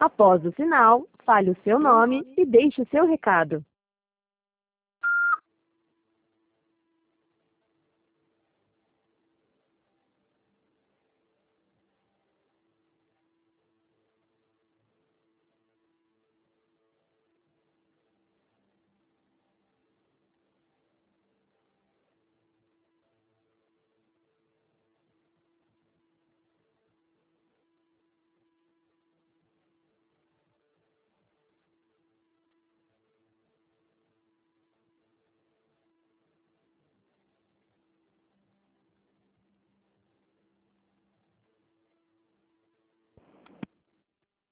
Após o sinal, fale o seu nome e deixe o seu recado.